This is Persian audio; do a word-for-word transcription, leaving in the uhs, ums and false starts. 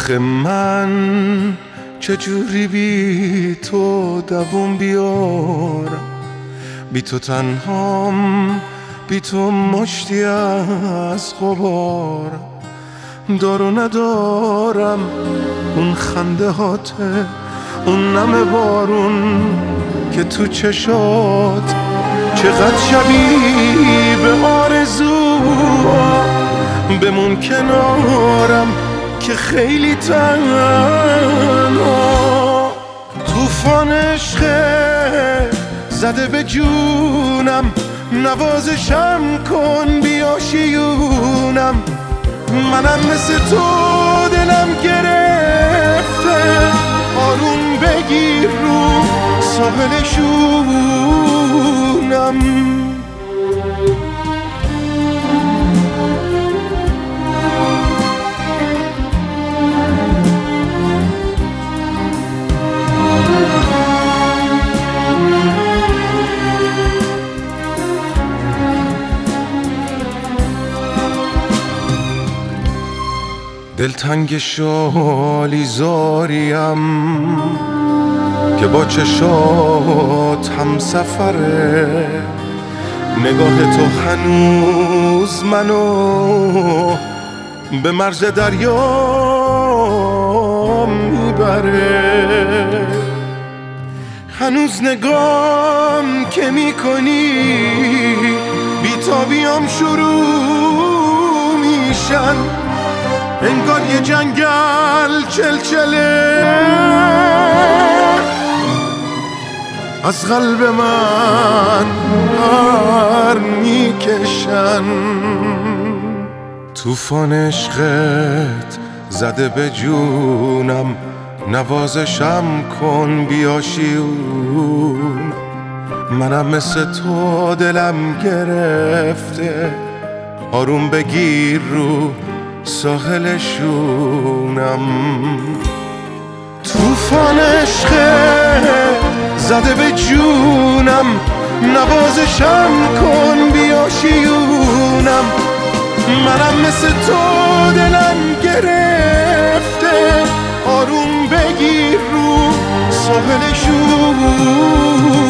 آخه من چجوری بی تو دووم بیارم، بی تو تنهام، بی تو مشتی از غبار. دارو ندارم اون خنده هاته، اون نم بارون که تو چشات، چقدر شبیه به آرزو. بمون کنارم که خیلی تنها. توفان عشق زده به جونم، نوازشم کن بیا شیونم. منم مثل تو دلم گرفته، آروم بگیر رو ساحل شونم. دلتنگ شالی زاریم که با چشات هم سفره. نگاه تو هنوز منو به مرز دریا میبره. هنوز نگام که میکنی بیتابیام شروع میشن، انگار یه جنگل چلچله از قلب من پر میکشن. توفان عشقت زده به جونم، نوازشم کن بیا شیون. منم مثل تو دلم گرفته، آروم بگیر رو ساحل شونم. توفان عشق زده به جونم، نوازشم کن بیا شیونم. منم مثل تو دلم گرفته، آروم بگیر رو ساحل شونم.